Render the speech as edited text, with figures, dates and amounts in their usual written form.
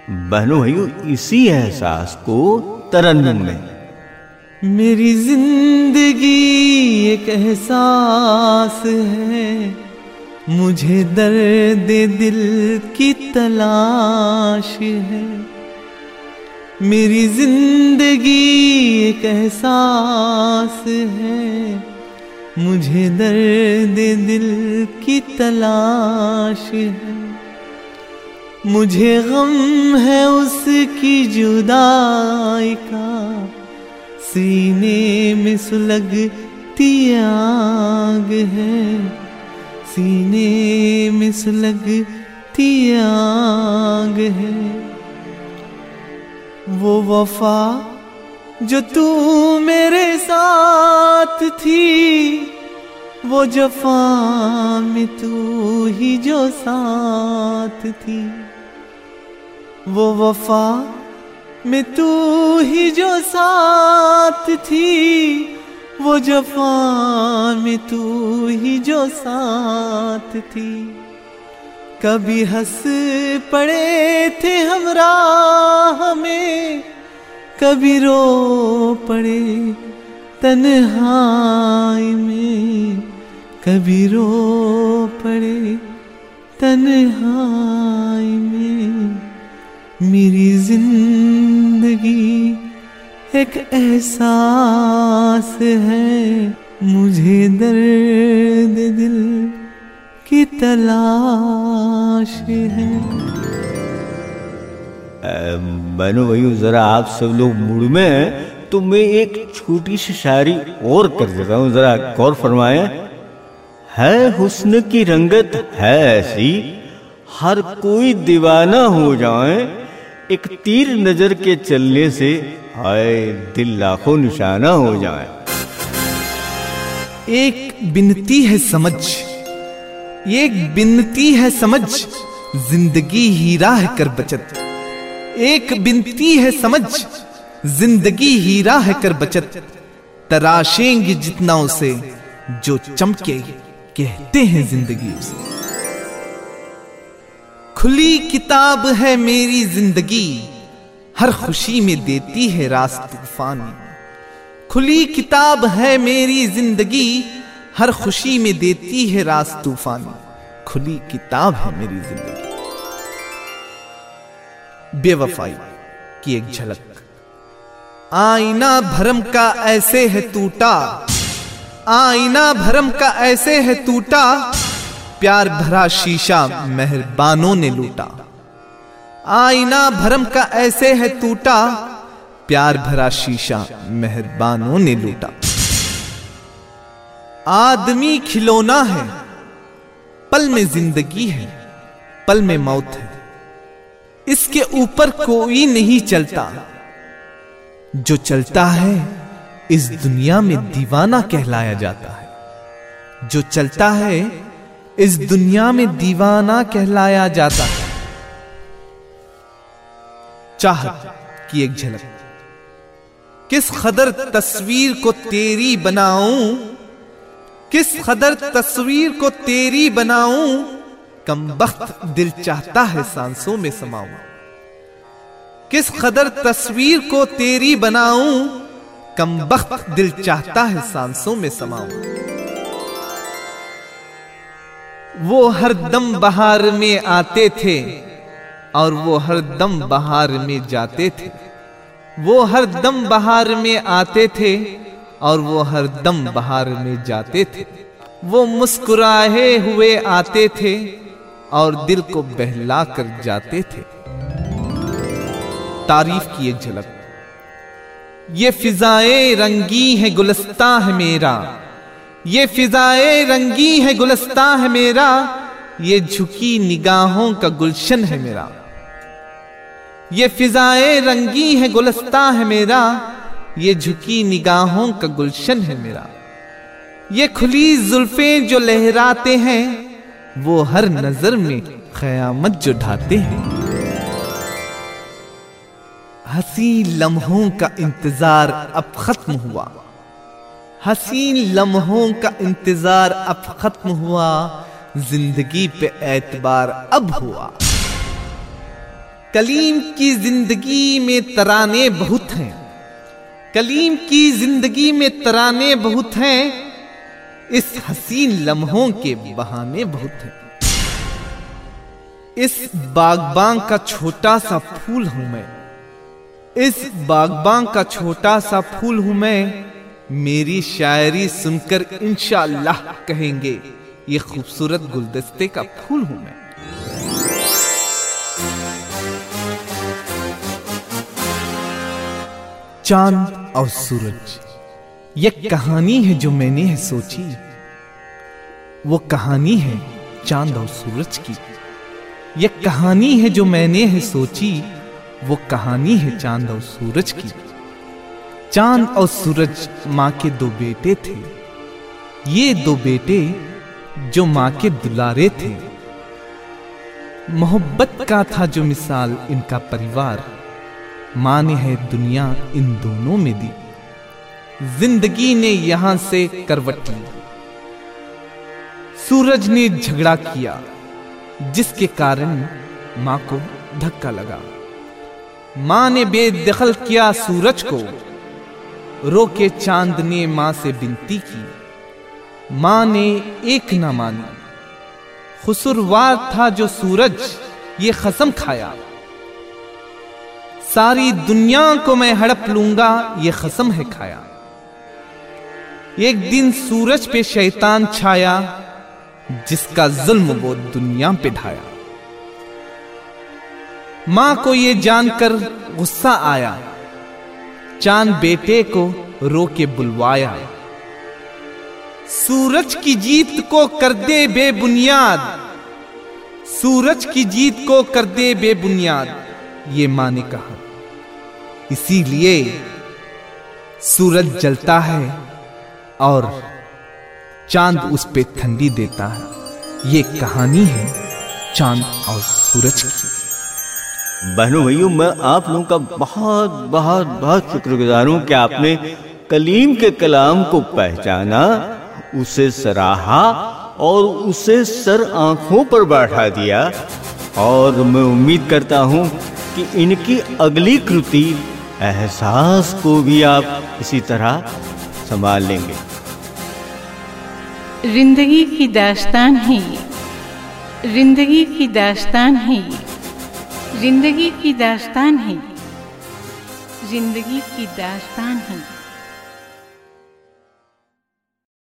बहनों भाइयों, इसी एहसास को तरन्नुम में मेरी जिंदगी एक एहसास है, मुझे दर्द दिल की तलाश है। मेरी जिंदगी एक एहसास है, मुझे दर्द दिल की तलाश है। मुझे गम है उसकी जुदाई का, सीने में सुलगती आग है, सीने में सुलगती आग है। वो वफा जो तू मेरे साथ थी, वो जफा में तू ही जो साथ थी। वो वफा में तू ही जो साथ थी, वो जफा में तू ही जो साथ थी। कभी हंस पड़े थे हम राह में, कभी रो पड़े तन्हाई में, कभी रो पड़े तन्हाई में। मेरी जिंदगी एक एहसास है, मुझे दर्द दिल की तलाश है। बहनों भाइयों, जरा आप सब लोग मूड में हैं तो मैं एक छोटी सी शायरी और कर देता हूँ, जरा गौर फरमाएं। है हुस्न की रंगत है ऐसी, हर कोई दीवाना हो जाए, एक तीर नजर के चलने से हाय दिल लाखों निशाना हो जाए। एक बिनती है समझ, एक बिनती है समझ, जिंदगी ही राह कर बचत। एक बिनती है समझ, जिंदगी ही राह कर बचत। तराशेंगे जितना उसे जो चमके, कहते हैं जिंदगी उसे। खुली किताब है मेरी जिंदगी, हर खुशी में देती है रास तूफानी। खुली किताब है मेरी जिंदगी, हर खुशी में देती है रास तूफानी। खुली किताब है मेरी जिंदगी। बेवफाई की एक झलक। आईना भरम का ऐसे है टूटा, आईना भरम का ऐसे है टूटा, प्यार भरा शीशा मेहरबानों ने लूटा। आईना भरम का ऐसे है टूटा, प्यार भरा शीशा मेहरबानों ने लूटा। आदमी खिलौना है, पल में जिंदगी है, पल में मौत है। इसके ऊपर कोई नहीं चलता, जो चलता है इस दुनिया में दीवाना कहलाया जाता है। जो चलता है इस दुनिया में दीवाना कहलाया जाता है। चाहत की एक झलक। किस कदर तस्वीर को तेरी बनाऊं, किस कदर तस्वीर को तेरी बनाऊं, कमबख्त दिल चाहता है सांसों में समाऊं। किस कदर तस्वीर को तेरी बनाऊं, कमबख्त दिल चाहता है सांसों में समाऊं। वो हर दम बहार में आते थे और वो हर दम बहार में जाते थे। वो हर दम बहार में आते थे और वो हर दम बहार में जाते थे। वो मुस्कुराए हुए आते थे और दिल को बहला कर जाते थे। तारीफ की एक झलक। ये फिजाएं रंगी है गुलस्तां है मेरा, ये फिजाएं रंगी है गुलस्तां है मेरा, ये झुकी निगाहों का गुलशन है मेरा। ये फिजाएं रंगी है गुलस्तां है मेरा, ये झुकी निगाहों का गुलशन है मेरा। ये खुली जुल्फें जो लहराते हैं, वो हर नजर में क़यामत जो ढाते हैं। हसी लम्हों का इंतजार अब खत्म हुआ, हसीन लम्हों का इंतजार अब खत्म हुआ, जिंदगी पे एतबार अब हुआ। कलीम की जिंदगी में तराने बहुत हैं, कलीम की जिंदगी में तराने बहुत हैं, इस हसीन लम्हों के बहाने बहुत हैं। इस बागबान का छोटा सा फूल हूं मैं, इस बागबान का छोटा सा फूल हूं मैं, मेरी शायरी सुनकर इंशाअल्लाह कहेंगे ये खूबसूरत गुलदस्ते का फूल हूं मैं। चांद और सूरज, ये कहानी है जो मैंने है सोची, वो कहानी है चांद और सूरज की। ये कहानी है जो मैंने है सोची, वो कहानी है चांद और सूरज की। चांद और सूरज माँ के दो बेटे थे, ये दो बेटे जो माँ के दुलारे थे। मोहब्बत का था जो मिसाल इनका परिवार, माँ ने है दुनिया इन दोनों में दी। जिंदगी ने यहां से करवट ली, सूरज ने झगड़ा किया जिसके कारण माँ को धक्का लगा। माँ ने बेदखल किया सूरज को, रोके चांद ने माँ से विनती की। माँ ने एक न मानी, खुसुरवार था जो सूरज ये कसम खाया। सारी दुनिया को मैं हड़प लूंगा ये कसम है खाया। एक दिन सूरज पे शैतान छाया, जिसका जुल्म वो दुनिया पे ढाया। मां को ये जानकर गुस्सा आया, चांद बेटे को रोके बुलवाया। सूरज की जीत को कर दे बेबुनियाद, सूरज की जीत को कर दे बेबुनियाद, ये मां ने कहा। इसीलिए सूरज जलता है और चांद उस पे ठंडी देता है। ये कहानी है चांद और सूरज की। बहनों भाइयों, मैं आप लोगों का बहुत बहुत बहुत शुक्रगुजार हूं कि आपने कलीम के कलाम को पहचाना, उसे सराहा और उसे सर आंखों पर बैठा दिया। और मैं उम्मीद करता हूं कि इनकी अगली कृति एहसास को भी आप इसी तरह संभाल लेंगे। जिंदगी की दास्तान है ये, जिंदगी की दास्तान है ये, जिंदगी की दास्तान है, जिंदगी की दास्तान है।